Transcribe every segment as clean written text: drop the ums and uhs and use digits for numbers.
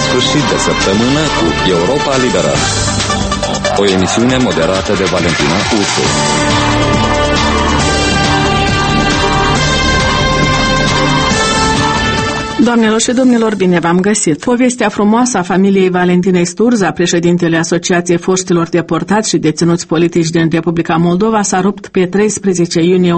sfârșit de săptămână cu Europa Liberă. O emisiune moderată de Valentina Usu. Doamnelor și domnilor, bine v-am găsit! Povestea frumoasă a familiei Valentinei Sturza, președintele Asociației Foștilor Deportați și Deținuți Politici din Republica Moldova, s-a rupt pe 13 iunie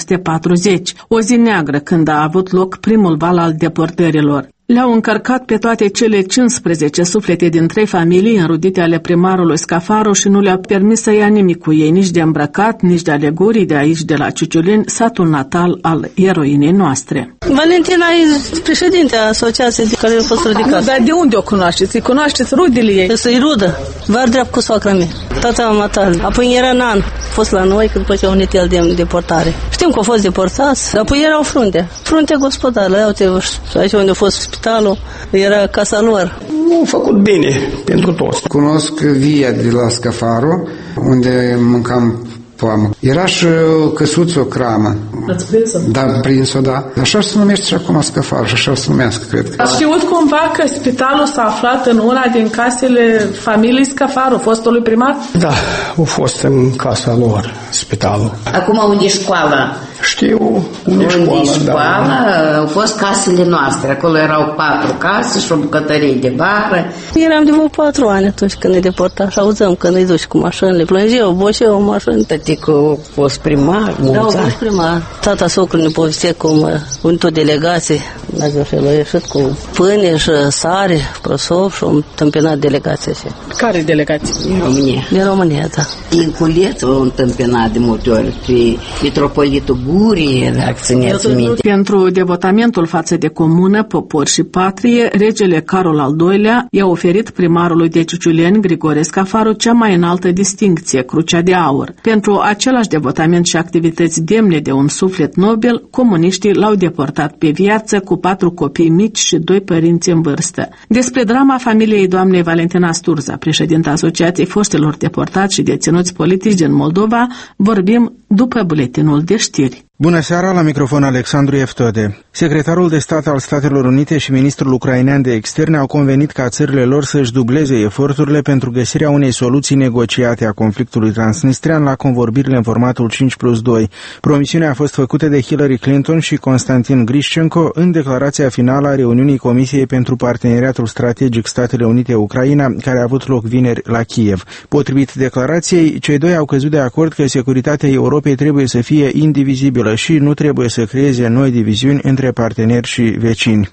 1940, o zi neagră când a avut loc primul val al deportărilor. Le-au încărcat pe toate cele 15 suflete din 3 familii înrudite ale primarului Scafaro și nu le-au permis să ia nimic cu ei, nici de îmbrăcat, nici de alegorii de aici, de la Ciuciuleni, satul natal al eroinei noastre. Valentina e președintea asociației de care a fost ridicată. Dar de unde o cunoașteți? Îi cunoașteți rudele ei? Să-i rudă, var drept cu soacra mea. Tata mama tale. Apoi era în an, a fost la noi, că după ce au unit el de deportare. Știm că au fost deportați, apoi erau frunte gospodară, iau-te, aici unde a fost spitalul, era casa lor. Au făcut bine pentru toți. Cunosc via de la Scafaro, unde mâncam poamă. Era și căsuță, o cramă. Ați prins-o? Da, prins-o, da. Așa se numește și acum Scafaro, și așa se numească, cred. Ați știut cumva că spitalul s-a aflat în una din casele familiei Scafaro, fostului primar? Da, au fost în casa lor, spitalul. Acum unde e școala? Știu unde e școala, da. Au fost casele noastre. Acolo erau 4 case și o bucătărie de bară. Eram de 4 ani atunci când ne deporta și auzăm când îi duci cu mașinile. Plângeau, boșeau mașini. Tăticu a fost primar. Da, a fost primar. Tata socru ne povestea cum o delegație, a ieșit cu pâine și sare, prosop și au întâmpinat delegația. Care delegație? Din România. Din România, da. Din Culeț au întâmpinat de multe ori și mitropolitul Gurie, dacă țineți minte. Pentru devotamentul față de comună, popor și patrie, regele Carol al II-lea i-a oferit primarului de Ciuciuleni, Grigore Scafaro, cea mai înaltă distincție, Crucea de Aur. Pentru același devotament și activități demne de un suflet nobil, comuniștii l-au deportat pe viață cu 4 copii mici și 2 părinți în vârstă. Despre drama familiei doamnei Valentina Sturza, președinta Asociației Foștilor Deportați și Deținuți Politici din Moldova, vorbim după buletinul de știri. Bună seara, la microfon Alexandru Eftode. Secretarul de stat al Statelor Unite și ministrul ucrainean de externe au convenit ca țările lor să-și dubleze eforturile pentru găsirea unei soluții negociate a conflictului transnistrian la convorbirile în formatul 5+2. Promisiunea a fost făcută de Hillary Clinton și Konstantin Grișcenko în declarația finală a reuniunii Comisiei pentru Parteneriatul Strategic Statele Unite-Ucraina, care a avut loc vineri la Kiev. Potrivit declarației, cei doi au căzut de acord că securitatea Europei trebuie să fie indivizibilă și nu trebuie să creeze noi diviziuni între parteneri și vecini.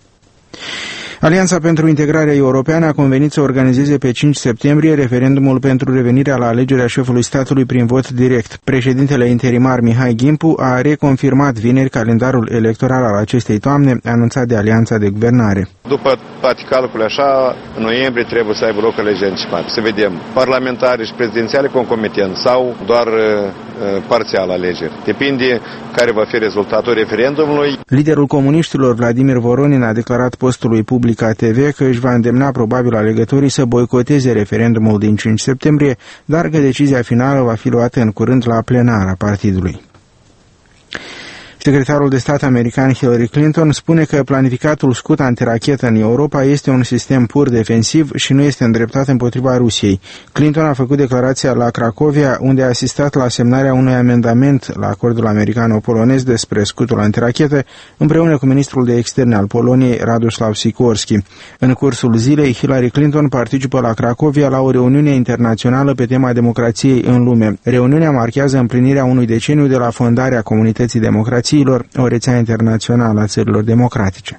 Alianța pentru Integrare Europeană a convenit să organizeze pe 5 septembrie referendumul pentru revenirea la alegerea șefului statului prin vot direct. Președintele interimar Mihai Gimpu a reconfirmat vineri calendarul electoral al acestei toamne, anunțat de Alianța de Guvernare. După toate calculele așa, în noiembrie trebuie să aibă loc alegeri anticipate. Să vedem parlamentare și prezidențiale concomitent sau doar parțial alegeri. Depinde care va fi rezultatul referendumului. Liderul comuniștilor Vladimir Voronin a declarat postului Public ATV că își va îndemna probabil alegătorii să boicoteze referendumul din 5 septembrie, dar că decizia finală va fi luată în curând la plenara partidului. Secretarul de stat american Hillary Clinton spune că planificatul scut antirachetă în Europa este un sistem pur defensiv și nu este îndreptat împotriva Rusiei. Clinton a făcut declarația la Cracovia, unde a asistat la semnarea unui amendament la acordul americano-polonez despre scutul antirachetă, împreună cu ministrul de externe al Poloniei, Radoslav Sikorski. În cursul zilei, Hillary Clinton participă la Cracovia la o reuniune internațională pe tema democrației în lume. Reuniunea marchează împlinirea unui deceniu de la fondarea Comunității Democrației, o rețea internațională a țărilor democratice.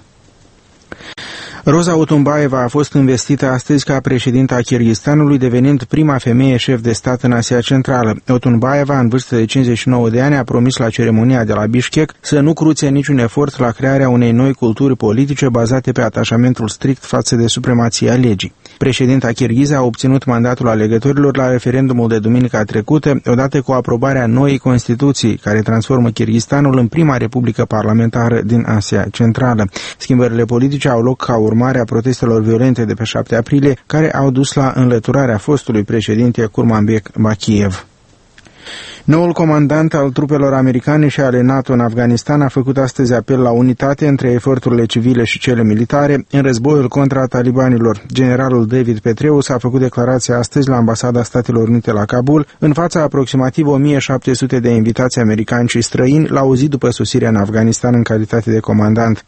Roza Otunbaeva a fost investită astăzi ca președinta Kirghistanului, devenind prima femeie șef de stat în Asia Centrală. Otunbaeva, în vârstă de 59 de ani, a promis la ceremonia de la Bishkek să nu cruțe niciun efort la crearea unei noi culturi politice bazate pe atașamentul strict față de supremația legii. Președinta kirghiză a obținut mandatul alegătorilor la referendumul de duminica trecută, odată cu aprobarea noii Constituții, care transformă Kirghistanul în prima republică parlamentară din Asia Centrală. Schimbările politice au loc ca urmare a protestelor violente de pe 7 aprilie, care au dus la înlăturarea fostului președinte Kurmanbek Bakiev. Noul comandant al trupelor americane și ale NATO în Afganistan a făcut astăzi apel la unitate între eforturile civile și cele militare în războiul contra talibanilor. Generalul David Petraeus a făcut declarația astăzi la Ambasada Statelor Unite la Kabul, în fața aproximativ 1700 de invitați americani și străini la o zi după sosirea în Afganistan în calitate de comandant.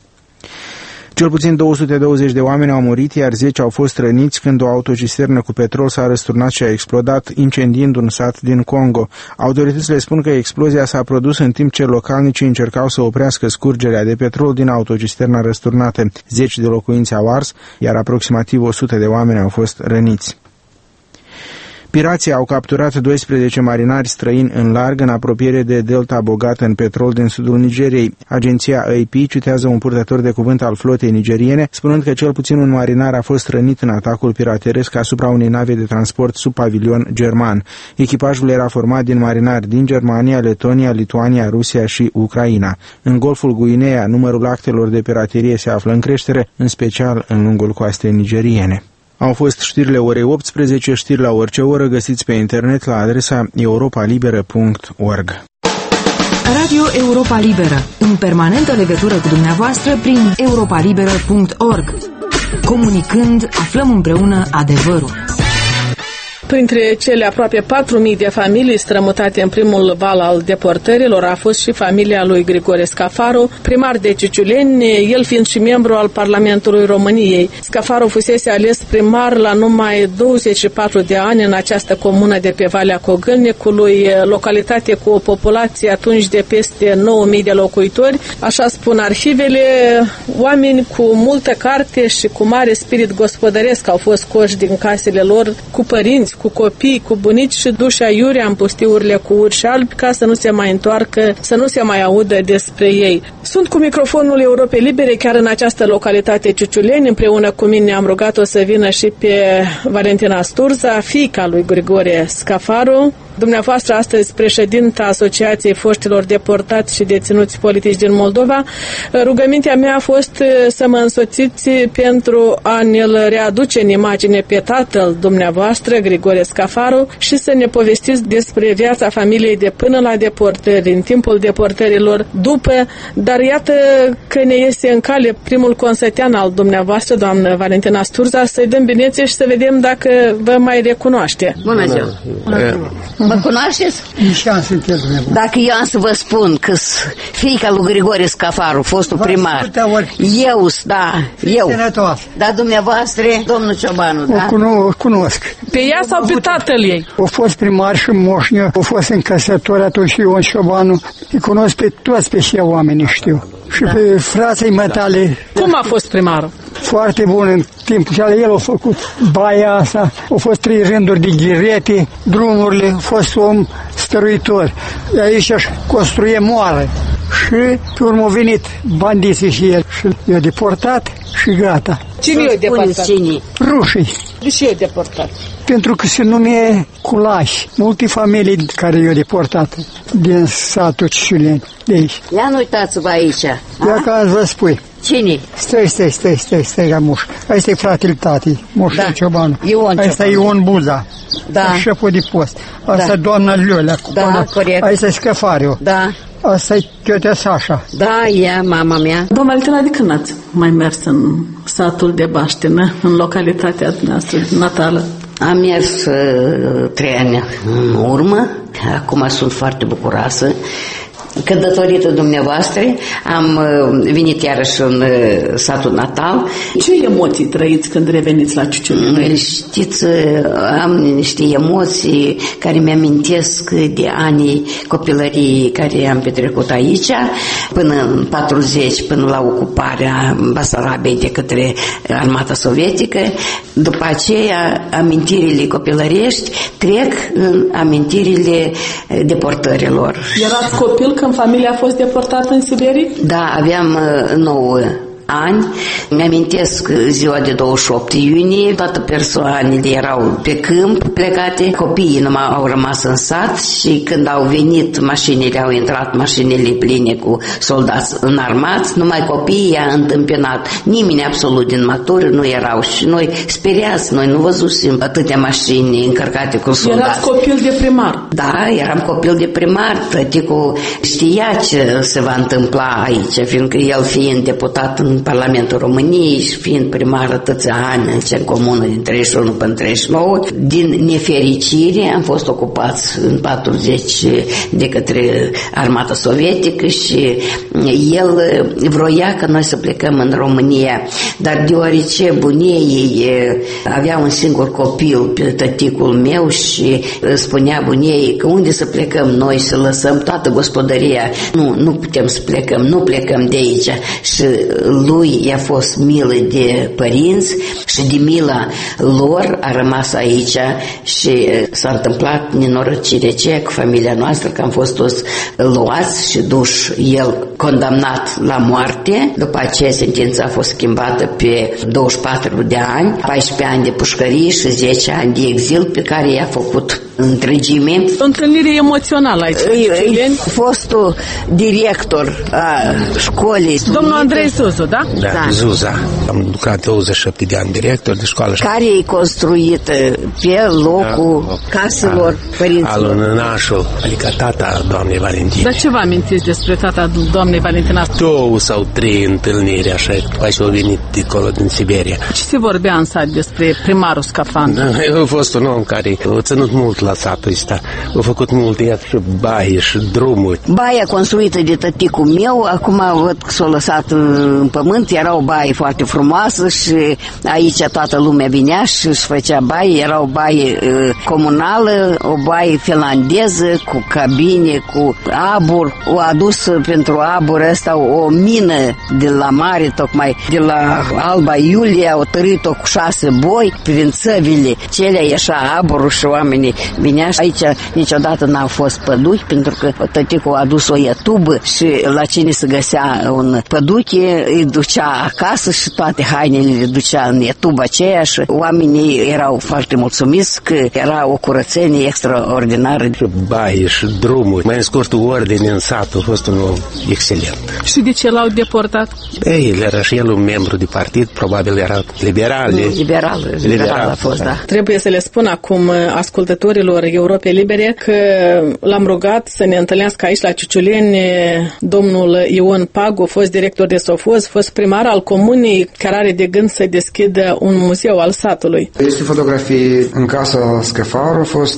Cel puțin 220 de oameni au murit, iar 10 au fost răniți când o autocisternă cu petrol s-a răsturnat și a explodat, incendiind un sat din Congo. Autoritățile spun că explozia s-a produs în timp ce localnicii încercau să oprească scurgerea de petrol din autocisterna răsturnată. 10 de locuințe au ars, iar aproximativ 100 de oameni au fost răniți. Pirații au capturat 12 marinari străini în larg în apropiere de delta bogată în petrol din sudul Nigeriei. Agenția AP citează un purtător de cuvânt al flotei nigeriene, spunând că cel puțin un marinar a fost rănit în atacul pirateresc asupra unei nave de transport sub pavilion german. Echipajul era format din marinari din Germania, Letonia, Lituania, Rusia și Ucraina. În Golful Guinea, numărul actelor de piraterie se află în creștere, în special în lungul coastei nigeriene. Au fost știrile orei 18, știri la orice oră, găsiți pe internet la adresa europalibera.org. Radio Europa Liberă, în permanentă legătură cu dumneavoastră prin europalibera.org. Comunicând, aflăm împreună adevărul. Printre cele aproape 4.000 de familii strămutate în primul val al deportărilor a fost și familia lui Grigore Scafaru, primar de Ciuciuleni, el fiind și membru al Parlamentului României. Scafaru fusese ales primar la numai 24 de ani în această comună de pe Valea Cogâlnicului, localitate cu o populație atunci de peste 9.000 de locuitori. Așa spun arhivele, oameni cu multă carte și cu mare spirit gospodăresc au fost scoși din casele lor, cu părinți, cu copii, cu bunici și duși aiurea în pustiurile cu urși albi ca să nu se mai întoarcă, să nu se mai audă despre ei. Sunt cu microfonul Europei Libere chiar în această localitate Ciuciuleni. Împreună cu mine am rugat-o să vină și pe Valentina Sturza, fiica lui Grigore Scafaru. Dumneavoastră, astăzi președinta Asociației Foștilor Deportați și Deținuți Politici din Moldova, rugămintea mea a fost să mă însoțiți pentru a ne-l readuce în imagine pe tatăl dumneavoastră, Grigore Scafaru, și să ne povestiți despre viața familiei de până la deportări, în timpul deportărilor, după, dar iată că ne iese în cale primul consătean al dumneavoastră, doamnă Valentina Sturza, să-i dăm binețe și să vedem dacă vă mai recunoaște. Bună ziua! Bună ziua! Mă cunoașteți? Dacă eu am să vă spun că fiica lui Grigore Scafaru, fostul primar, eu. Da, dumneavoastră, domnul Ciobanu, da? O cunosc. Pe ea sau pe tatăl ei? A fost primar și moșniu, a fost încăsător atunci și Ion Ciobanu. Îi cunosc pe toți, pe și oamenii știu. Și pe frații mătale. Cum a fost primarul? Foarte bun în timpul și el a făcut baia asta, au fost 3 rânduri de ghirete, drumurile, a fost om stăruitor. Aici își construie moară. Și pe urmă au venit bandiții și el și i-a deportat și gata. Cine i-a deportat? Rușii. De ce i-a deportat? Pentru că se numește Culași. Multe familii care i-au deportat din satul Ciuciuleni, de aici. Ia nu uitați-vă aici. Ia ca vă spui. Cine? Stai, Gamuș. Asta e fratele tatii, Moș Ciobanu. Asta e Ion Buza. Da. Șeful de post. Asta doamna Liolea. Da, corect. Asta e Scăfariu. Da. Asta e tiotea Sașa. Da, e mama mea. Doamna Valentina, de când ați mai mers în satul de Baștină, în localitatea noastră natală? Am mers 3 ani în urmă. Acum sunt foarte bucuroasă că datorită dumneavoastră am venit iarăși în satul natal. Ce emoții trăiți când reveniți la Ciuciuleni? Știți, am niște emoții care mi-amintesc de anii copilării care am petrecut aici, până în 40, până la ocuparea Basarabiei de către armata sovietică. După aceea, amintirile copilărești trec în amintirile deportărilor. Erați copil când familia a fost deportată în Siberie? Da, aveam 9 ani. Mi-amintesc ziua de 28 iunie, toate persoanele erau pe câmp plecate, copiii numai au rămas în sat și când au venit mașinile, au intrat mașinile pline cu soldați înarmați, numai copiii i-a întâmpinat. Nimeni absolut din maturi nu erau și noi speriați, noi nu văzusem atâtea mașini încărcate cu soldați. Erați copil de primar. Da, eram copil de primar, tăticul știa ce se va întâmpla aici, fiindcă el fiind deputat în Parlamentul României și fiind primar atâția ani în comună din 31 până 39, din nefericire am fost ocupați în 40 de către armata sovietică și el vroia ca noi să plecăm în România, dar deoarece bunei avea un singur copil, pe tăticul meu, și spunea bunei că unde să plecăm noi, să lăsăm toată gospodăria, nu putem să plecăm, nu plecăm de aici. Și lui i-a fost milă de părinți și de mila lor a rămas aici și s-a întâmplat nenorocirea aceea cu familia noastră, că am fost toți luați și duși, el condamnat la moarte. După aceea sentința a fost schimbată pe 24 de ani, 14 ani de pușcărie și 10 ani de exil, pe care i-a făcut întregime. O întâlnire emoțională aici. Fostul director a școlii. Domnul Andrei Zuzu, da? Da, Zuza. Am lucrat 27 de ani director de școală. Care e construită pe locul caselor părinților. Alunănașul, adică tata doamnei Valentina. Dar ce vă amintiți despre tata doamnei Valentina? 2 sau 3 întâlniri, așa, după ce au venit dincolo din Siberia. Ce se vorbea în sat despre primarul Scafan? Da, eu am fost un om care a ținut mult la satul ăsta. A făcut multe, iată, și baie și drumuri. Baia construită de tăticul meu, acum văd că s-a lăsat în pământ, era o baie foarte frumoasă și aici toată lumea vinea și își făcea baie, era o baie comunală, o baie finlandeză cu cabine, cu abur. O adus pentru abur ăsta o mină de la mare, tocmai de la Alba Iulia, o tărit-o cu 6 boi prin țăvile. Celea ieșea aburul și oamenii vinea și aici niciodată n-au fost păduchi, pentru că tăticul a adus o ietubă și la cine se găsea un păduche îi ducea acasă și toate hainele le ducea în ietuba aceea și oamenii erau foarte mulțumiți că era o curățenie extraordinară. Baie și drumuri, mai în scurtul ordine în sat, a fost un om excelent. Și de ce l-au deportat? El era și el un membru de partid, probabil era liberal. Liberal a fost, da. Trebuie să le spun acum ascultătorilor Europei Libere că l-am rugat să ne întâlnească aici la Ciuciuleni domnul Ion Pagu, fost director de Sofoz, fost primar al comunei, care are de gând să deschidă un muzeu al satului. Este fotografii în casa Scăfaru, a fost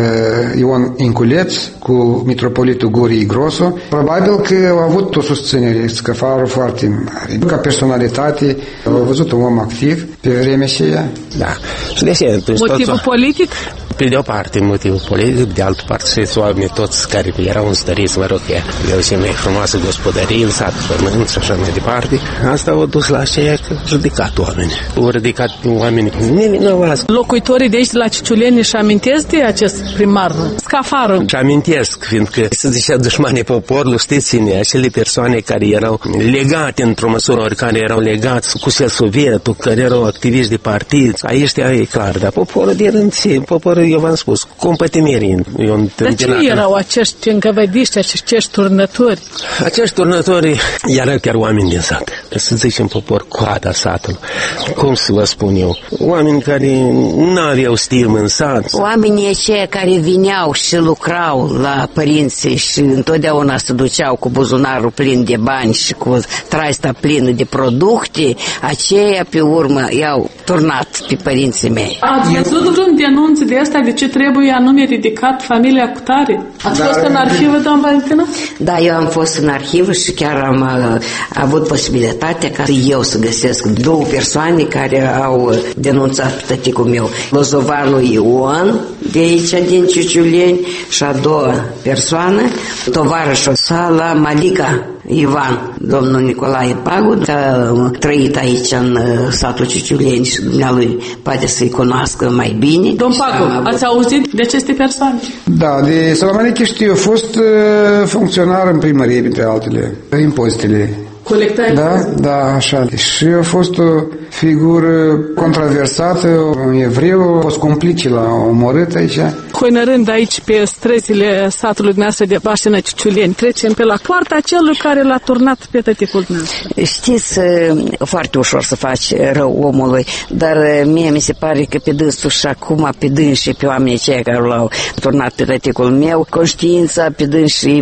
Ion Inculeț cu mitropolitul Gurii Grosu. Probabil că a avut o susținere Scăfaru foarte mare. Ca personalitate, a văzut un om activ pe vremea aceea. Da. Și de aceea, motivul politic? Pe de o parte motivul politic, de altă parte să oamenii toți care erau înstăriți, mă rog, eu cea mai frumoasă gospodărie în sat, pământ și așa mai departe. Asta a dus la aceea că ridicat oameni. Au ridicat oamenii nevinovați. Locuitorii de aici de la Ciuciuleni își amintesc de acest primar Scafară? Și amintesc, fiindcă se zicea dușmanii poporului, știți cine, acele persoane care erau legate într-o măsură oricare, erau legați cu Sovietul, care erau activiști de partid. Aici e clar, dar poporul de rânție, poporul, eu v-am spus, compătimerii. Dar cine erau acești încăvădiști, acești turnători? Acești turnători erau chiar oameni din sat. Să zicem popor coada satului. Cum să vă spun eu? Oameni care nu aveau stimă în sat. Oamenii aceia care vineau și lucrau la părinții și întotdeauna se duceau cu buzunarul plin de bani și cu traista plină de producte, aceia pe urmă i-au turnat pe părinții mei. Ați văzut vreun denunț de asta de ce trebuie anume ridicat familia cu tare? Ați fost în arhivă, doamna Valentina? Da, eu am fost în arhivă și chiar am avut posibilitatea ca eu să găsesc 2 persoane care au denunțat pe tăticul meu. Lozovanul Ion, de aici din Ciuciuleni, și a doua persoană, tovarășul Sala Malica Ivan, domnul Nicolae Pagu, a trăit aici în satul Ciuciuleni și dumnealui poate să-i cunoască mai bine. Domn Pagu, ați auzit de aceste persoane? Da, de Salamaniche știu, a fost funcționar în primărie, printre altele, impozitele Colectai? Da, așa. Și a fost o figură controversată, un evreu, a fost complice la omorât aici. Hoinărând aici pe străzile satului dumneavoastră de Baștină Ciuciuleni, trecem pe la poarta celui care l-a turnat pe tăticul dumneavoastră. Știți, foarte ușor să faci rău omului, dar mie mi se pare că pe dânsul și acum pe dânsii, pe oamenii cei care l-au turnat pe tăticul meu, conștiința pe dânsii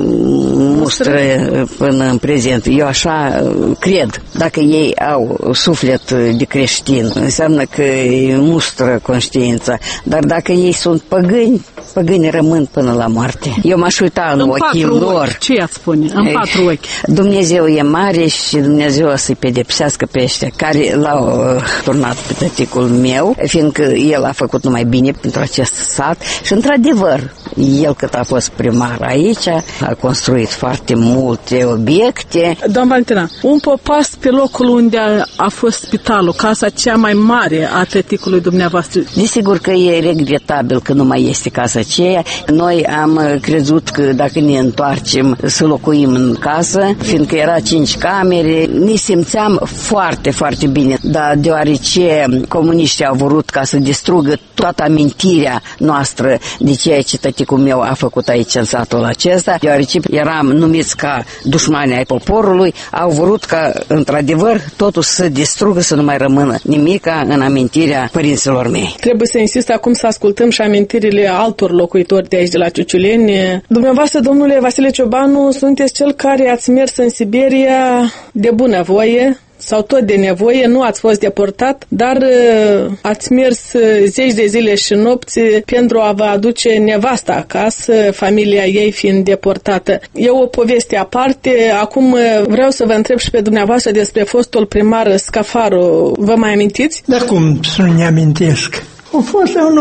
mustră până în prezent. Eu așa cred. Dacă ei au suflet de creștin, înseamnă că îi mustră conștiința. Dar dacă ei sunt păgâni rămân până la moarte. Eu m-aș uita în ochii lor. Ce i-ați spune? În 4 ochi. Dumnezeu e mare și Dumnezeu o să-i pedepsească pe ăștia care l-au turnat pe tăticul meu, fiindcă el a făcut numai bine pentru acest sat și, într-adevăr, el cât a fost primar aici, a construit foarte multe obiecte. Doamna Valentina, un popas pe locul unde a fost spitalul, casa cea mai mare a tăticului dumneavoastră. Desigur că e regretabil că nu mai este casa aceea. Noi am crezut că dacă ne întoarcem să locuim în casă, fiindcă era 5 camere, ne simțeam foarte, foarte bine. Dar deoarece comuniștii au vrut ca să distrugă toată amintirea noastră de ceea ce tăticul meu a făcut aici în satul acesta, deoarece eram numiți ca dușmani ai poporului, au vrut ca, într-adevăr, totul să distrugă, să nu mai rămână nimica în amintirea părinților mei. Trebuie să insist acum să ascultăm și amintirile altor locuitori de aici, de la Ciuciuleni. Dumneavoastră, domnule Vasile Ciobanu, sunteți cel care ați mers în Siberia de bunăvoie sau tot de nevoie, nu ați fost deportat, dar ați mers zeci de zile și nopți pentru a vă aduce nevasta acasă, familia ei fiind deportată. E o poveste aparte. Acum vreau să vă întreb și pe dumneavoastră despre fostul primar Scăfaru. Vă mai amintiți? Da, cum să nu ne amintesc? A fost în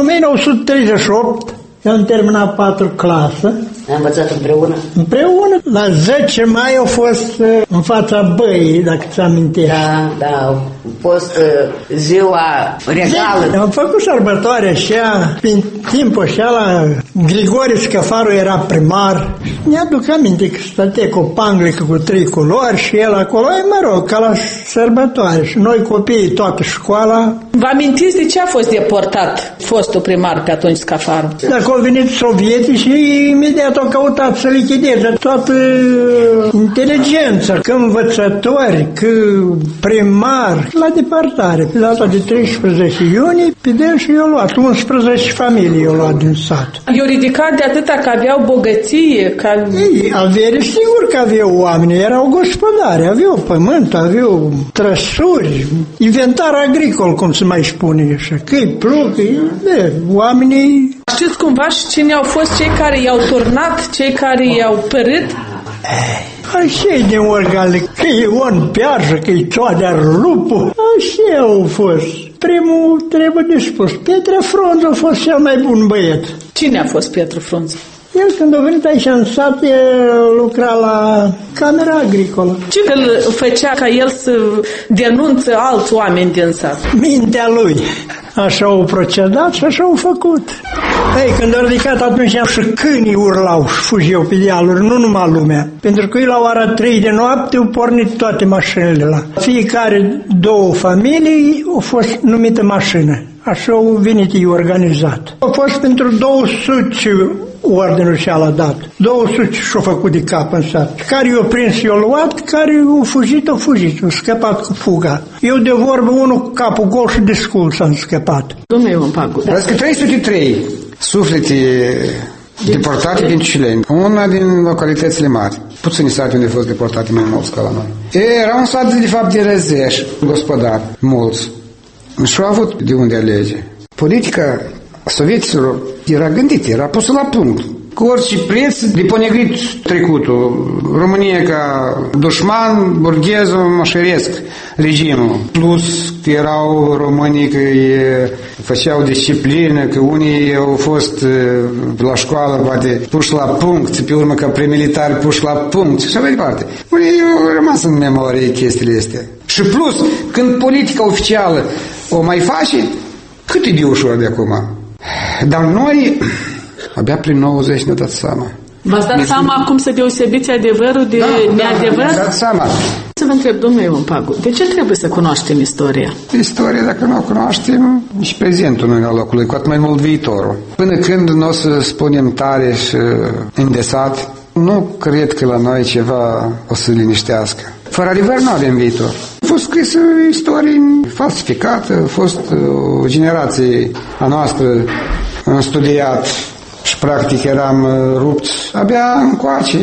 1938, eu am terminat 4 clasă. Am învățat împreună? Împreună. La 10 mai a fost în fața băii, dacă ți amintești. Da, a fost ziua regală. Am făcut sărbătoarea așa, prin timpul așa, la Grigore Scăfaru era primar. Mi-aduc aminte că stătea cu o panglică cu 3 culori și el acolo, mă rog, ca la sărbătoare. Și noi copiii, toată școala. Vă amintiți de ce a fost deportat fostul primar pe atunci Scăfaru? Dacă au venit sovietii și imediat au căutat să lichideze toată inteligența, că învățători, că primar, la departare. Pe data de 13 iunie, pe dânsi i-au luat, 11 familii i-au luat din sat. I-au ridicat de atâta că aveau bogăție? Ei, avere, sigur că aveau oameni, erau gospodari, aveau pământ, aveau trăsuri, inventar agricol, cum se mai spune așa, că-i plug, oamenii. Știți cumva și cine au fost cei care i-au turnat, cei care i-au părât? Așa de organe, că e Ion Piarjă, că e Toadea Lupu, așa au fost. Primul trebuie de spus, Petre Frunză a fost cel mai bun băiet. Cine a fost Petru Frunză? El când a venit aici în sat, lucra la camera agricolă. Ce îl făcea ca el să denunțe alți oameni din sat? Mintea lui. Așa au procedat și așa au făcut. Ei, când au ridicat atunci și câinii urlau și fugeau pe dealuri, nu numai lumea. Pentru că ei la ora 3 de noapte au pornit toate mașinile la. Fiecare 2 familii au fost numită mașină. Așa au venit ei organizat. A fost pentru 200 ordinul și-a l-a dat. 200 și-au făcut de cap în sat. Care i-au prins, i-au luat, care au fugit, au scăpat cu fuga. Eu de vorbă, unul cu capul gol și desculs am scăpat. Domnule Ion Pagu. Că 303 suflete deportate din Ciuciuleni. Una din localitățile mari. Puțini sate unde au fost deportate mai mulți ca la noi. Era un sat de fapt de răzeș, gospodar, mulți. Și au avut de unde alege. Politica sovieților era gândită, era pusă la punct. Cu orice preț de ponegrit trecutul. România ca dușman, burghezul, mășăresc regimul. Plus că erau românii că făceau disciplină, că unii au fost la școală poate puși la punct, pe urmă ca premilitari puși la punct și așa mai departe. Unii au rămas în memorie chestiile astea. Și plus, când politica oficială o mai face, cât e de ușor de acum. Dar noi, abia prin 90 ne-a dat seama. V-ați dat seama cum să deosebiți adevărul de neadevăr? Da, dat seama. să vă întreb, domnule Ion Pagu, de ce trebuie să cunoaștem istoria? Istoria, dacă nu o cunoaștem, nici prezentul nu e la locului, cu atât mai mult viitorul. Până când nu o să spunem tare și îndesat, nu cred că la noi ceva o să liniștească. Fără adevăr nu avem viitor. A fost scrisă istorie falsificată, a fost o generație a noastră am studiat și practic eram rupți abia încoace.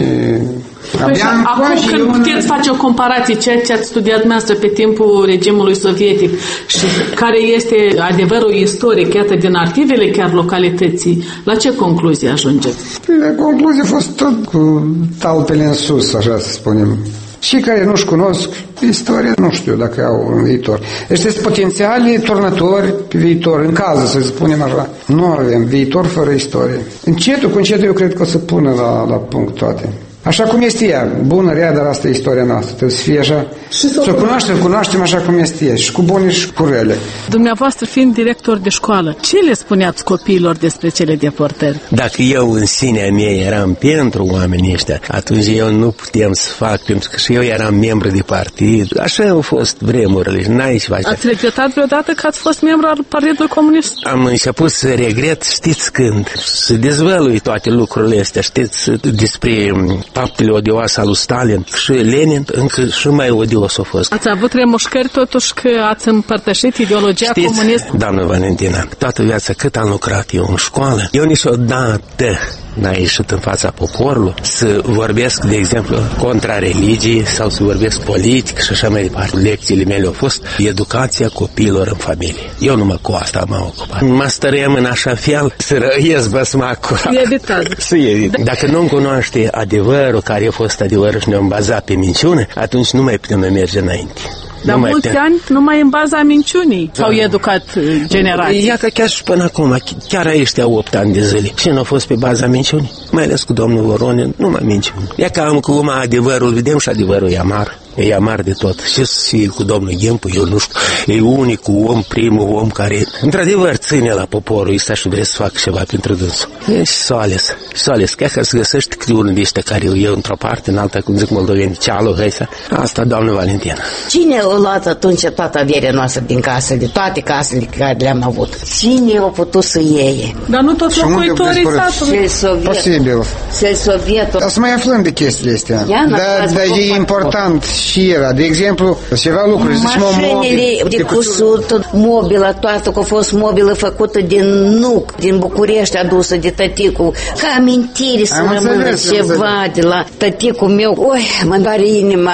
Acum când puteți face o comparație, ceea ce ați studiat dumneavoastră pe timpul regimului sovietic și care este adevărul istoric, iată, din arhivele chiar localității, la ce concluzie ajungeți? Concluzia a fost tot cu talpele în sus, așa să spunem. Cei care nu-și cunosc istoria, nu știu dacă au un viitor. Ăștia sunt potențiali turnători pe viitor, în cazul, să spunem așa. Nu avem viitor fără istorie. Încetul cu încetul eu cred că o să pună la punct toate. Așa cum este ea, bună, rea, dar asta e istoria noastră. Trebuie să fie așa, să o cunoaștem așa cum este ea, și cu bune și cu rele. Dumneavoastră fiind director de școală, ce le spuneați copiilor despre cele deportări? Dacă eu în sinea mea eram pentru oamenii ăștia, atunci eu nu puteam să fac, pentru că și eu eram membru de partid. Așa au fost vremurile, n-ai ce face. Ați regretat vreodată că ați fost membru al Partidului Comunist? Am început să regret, știți când? Să dezvălui toate lucrurile astea, știți, despre faptele odioase al lui Stalin și Lenin, încă și mai odios a fost. Ați avut remușcări totuși că ați împărtășit ideologia comunistă? Doamnă Valentina, toată viața cât am lucrat eu în școală, eu niciodată n-a ieșit în fața poporului să vorbesc, de exemplu, contra religiei sau să vorbesc politic și așa mai departe. Lecțiile mele au fost educația copiilor în familie. Eu numai cu asta m-am ocupat. Mă stăream în așa fel să răiesc băsmac curat. Evitați. Dacă nu-mi cunoaște adevărul, care a fost adevărul și ne-am bazat pe minciună, atunci nu mai putem merge înainte. Dar mulți ani numai în baza minciunii s-au educat generații. Iată chiar și până acum, chiar aici 8 ani de zile. Și nu a fost pe baza minciunii, mai ales cu domnul Voronin, numai minciuni. E ca cu adevărul, vedem și adevărul e amar. E amar de tot. Și cu domnul Ghempu, eu nu știu, e unicul om, primul om care într-adevăr ține la poporul ăsta și vrea să facă ceva pentru dânsul. E și soales, chiar că să găsești câte unul de ăștia care eu într-o parte, în alta, cum zic moldoveni, cealu, hăisa. Asta, doamnă Valentina. Cine a luat atunci toată averea noastră din casă, de toate casele care le-am avut? Cine a putut să iei? Dar nu toți locuitorii satului. Posibil. Sovietul. Dar să mai aflăm de chestiile astea. Dar e important și era, de exemplu, ceva lucruri, zicem o mașinile de cusut, mobila, toată, că a fost mobilă făcută din nuc, din București adusă de tăticul, ca amintiri să rămână ceva de la tăticul meu. Oi, mă doare inima,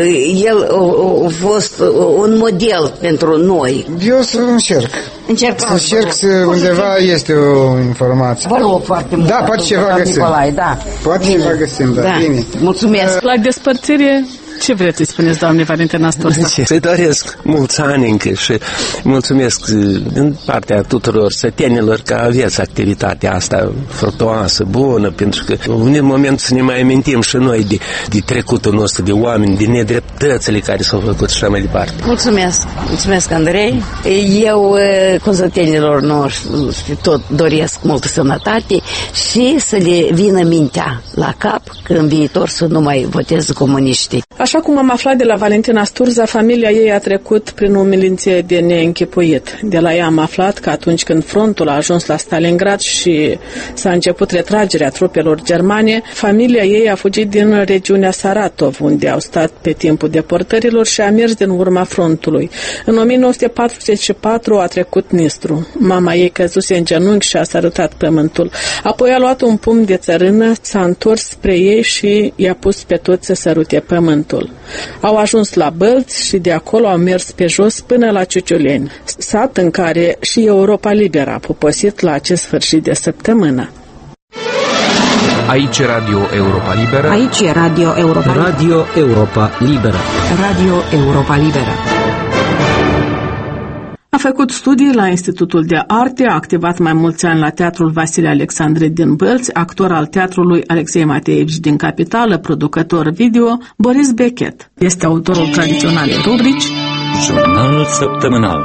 el a fost un model pentru noi. Eu să încerc. Încerc să undeva este o informație. Vă rog foarte mult. Da, poate ceva găsim. Poate ceva găsim, da, bine. Mulțumesc. La despărțire, ce vreți să spuneți, doamne Valentina Sturza? Să-i doresc mulți ani încă și mulțumesc din partea tuturor sătenilor că aveți activitatea asta fructuoasă, bună, pentru că în moment să ne mai amintim și noi de trecutul nostru, de oameni, de nedreptățile care s-au făcut și așa mai departe. Mulțumesc, Andrei. Eu cu sătenilor noștri tot doresc multă sănătate și să le vină mintea la cap că în viitor să nu mai voteze comuniștii. Așa cum am aflat de la Valentina Sturza, familia ei a trecut prin o umilințe de neînchipuit. De la ea am aflat că atunci când frontul a ajuns la Stalingrad și s-a început retragerea trupelor germane, familia ei a fugit din regiunea Saratov, unde au stat pe timpul deportărilor și a mers din urma frontului. În 1944 a trecut Nistru. Mama ei căzuse în genunchi și a sărutat pământul. Apoi a luat un pumn de țărână, s-a întors spre ei și i-a pus pe toți să sărute pământul. Au ajuns la Bălți și de acolo au mers pe jos până la Ciuciuleni, sat în care și Europa Liberă a poposit la acest sfârșit de săptămână. Aici e Radio Europa Liberă. Aici e Radio Europa Liberă. Radio Europa Liberă. Radio Europa Liberă. A făcut studii la Institutul de Arte, a activat mai mulți ani la Teatrul Vasile Alexandre din Bălți, actor al Teatrului Alexei Mateevici din Capitală, producător video, Boris Bechet. Este autorul tradiționalei rubrici Jurnal săptămânal.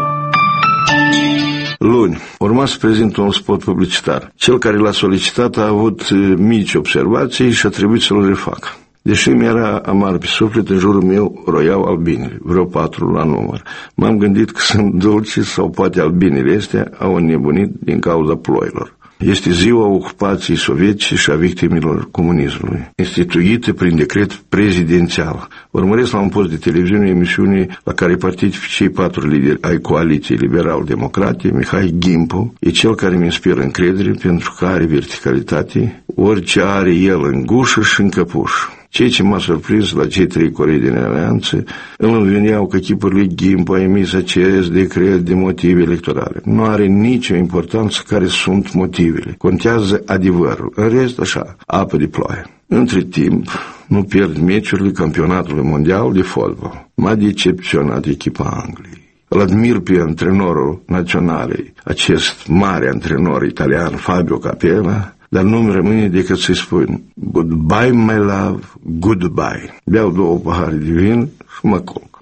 Luni, urma să prezint un spot publicitar. Cel care l-a solicitat a avut mici observații și a trebuit să-l refacă. Deși mi-era amar pe suflet, în jurul meu roiau albinele, vreo 4 la număr. M-am gândit că sunt dulci sau poate albinele astea au înnebunit din cauza ploilor. Este ziua ocupației sovietice și a victimilor comunismului, instituită prin decret prezidențial. Urmăresc la un post de televiziune emisiune la care participă cei 4 lideri ai coaliției liberal-democrate. Mihai Gimpu e cel care mi inspiră încredere pentru că are verticalitate, orice are el în gușă și în căpuș. Ceea ce m-a surprins la cei 3 colegi din alianță, îl învineau că chipul lui Gimpu a emis acest decret de motive electorale. Nu are nicio importanță care sunt motivele. Contează adevărul. În rest, așa, apă de ploaie. Între timp, nu pierd meciurile campionatului mondial de fotbal. M-a decepționat echipa Angliei. Îl admir pe antrenorul naționalei, acest mare antrenor italian, Fabio Capello, dar nu-mi rămâne decât să-i spun goodbye, my love, goodbye. Beau 2 pahare de vin și mă culc.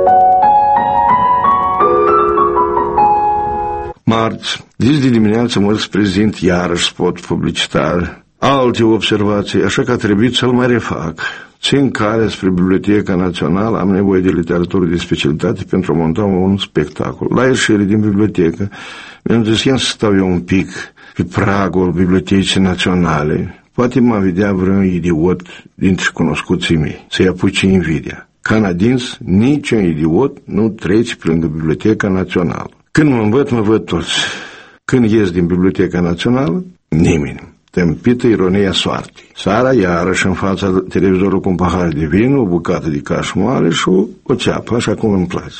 Marți, zi de dimineață mă prezint iarăși spot publicitar, alte observații, așa că a trebuit să-l mai refac. Țin care spre Biblioteca Națională, am nevoie de literatură de specialitate pentru a monta un spectacol. La ieșire din bibliotecă, mi-am zis să stau eu un pic pe pragul Bibliotecii Naționale. Poate mă vedea vreun idiot dintre cunoscuții mei, să-i apuce invidia. Canadins, niciun idiot nu trece prin Biblioteca Națională. Când mă văd toți. Când ies din Biblioteca Națională, nimeni. Tâmpită ironia soartei. Seara, iarăși în fața televizorului cu un pahar de vin, o bucată de caș moale și o ceapă, așa cum îmi place.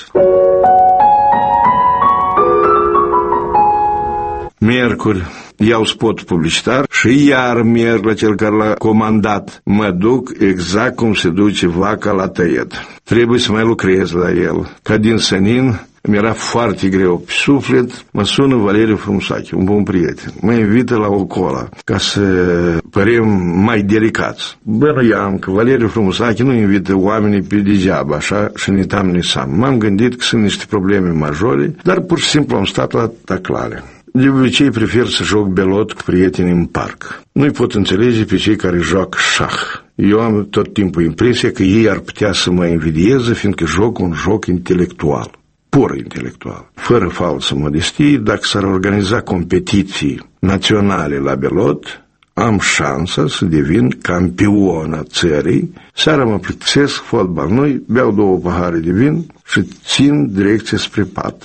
Miercuri, iau spot publicitar și iar merg la cel care l-a comandat. Mă duc exact cum se duce vaca la tăiet. Trebuie să mai lucrez la el. Ca din senin, îmi era foarte greu pe suflet, mă sună Valeriu Frumusache, un bun prieten. Mă invită la o cola, ca să părem mai delicați. Bănuiam că Valeriu Frumusache nu invită oamenii pe degeaba, așa, și nitam nisam. M-am gândit că sunt niște probleme majore, dar pur și simplu am stat la taclare. De obicei prefer să joc belot cu prieteni în parc. Nu-i pot înțelege pe cei care joacă șah. Eu am tot timpul impresia că ei ar putea să mă invidieze, fiindcă joc un joc intelectual. Pur intelectual. Fără falsă modestie, dacă s-ar organiza competiții naționale la belot, am șansa să devin campion a țării. Seara mă plictisesc fotbal. Noi beau 2 pahare de vin și țin direcție spre pat.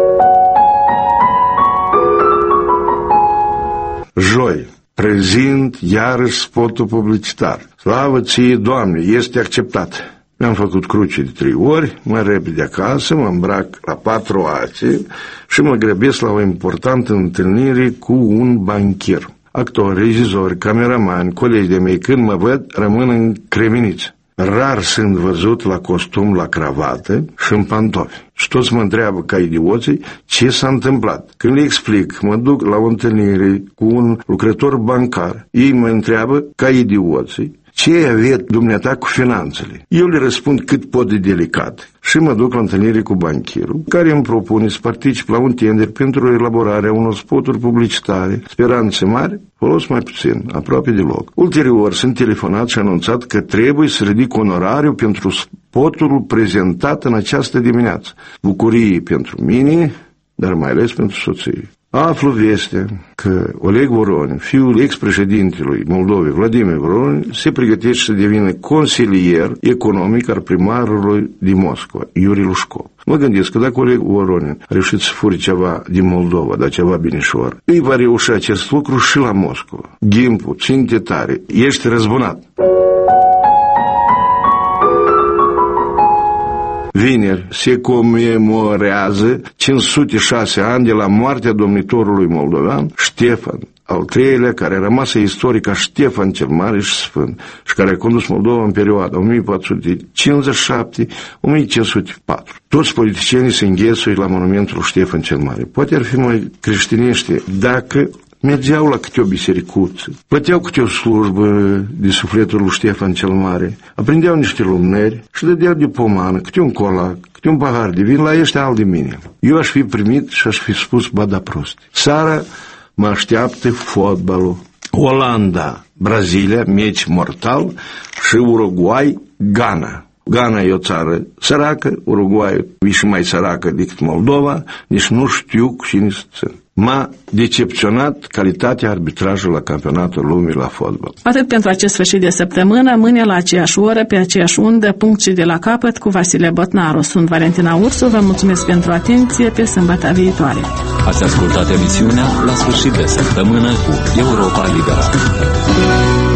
Joi, prezint iarăși spotul publicitar. Slavă ție, Doamne, este acceptat. Mi-am făcut cruce de 3 ori, mă repede acasă, mă îmbrac la 4 ațe și mă grăbesc la o importantă întâlnire cu un banchier. Actori, regizori, cameramani, colegi de mei, când mă văd, rămân încremeniți. Rar sunt văzut la costum, la cravată și în pantofi. Și toți mă întreabă ca idioții ce s-a întâmplat. Când le explic, mă duc la o întâlnire cu un lucrător bancar. Ei mă întreabă ca idioții ce aveți dumneata cu finanțele. Eu le răspund cât pot de delicat și mă duc la întâlnire cu bancherul, care îmi propune să particip la un tender pentru elaborarea unor spoturi publicitare. Speranțe mari, folos mai puțin, aproape deloc. Ulterior sunt telefonat și anunțat că trebuie să ridic onorariu pentru spotul prezentat în această dimineață. Bucurie pentru mine, dar mai ales pentru soție. Aflu vestea că Oleg Voronin, fiul ex-președintelui Moldovei, Vladimir Voronin, se pregătește să devină consilier economic al primarului din Moscova, Iuri Lușcov. Mă gândesc că dacă Oleg Voronin a reușit să fure ceva din Moldova, dar ceva binișor, îi va reuși acest lucru și la Moscova. Gimpu, ținte tare, ești răzbunat. Vineri se comemorează 506 ani de la moartea domnitorului moldovean Ștefan al III-lea, care a rămas istoric ca Ștefan cel Mare și Sfânt și care a condus Moldova în perioada 1457-1504. Toți politicienii se înghesuie la monumentul Ștefan cel Mare. Poate ar fi mai creștinește dacă mergeau la câte o bisericuță, plăteau câte o slujbă de sufletul lui Ștefan cel Mare, aprindeau niște lumnări și dădeau de pomană, câte un colac, câte un pahar de vin la ăștia al de mine. Eu aș fi primit și aș fi spus, ba da prost. Seara mă așteaptă fotbalul. Olanda, Brazilia, meci mortal, și Uruguay, Ghana. Ghana e o țară săracă, Uruguay e și mai săracă decât Moldova, deci nu știu cine să. M-a decepționat calitatea arbitrajului la campionatul lumii la fotbal. Atât pentru acest sfârșit de săptămână, mâine la aceeași oră, pe aceeași undă, punct și de la capăt cu Vasile Botnaru. Sunt Valentina Ursu, vă mulțumesc pentru atenție, pe sâmbătă viitoare. Ați ascultat emisiunea La sfârșit de săptămână cu Europa Liberă.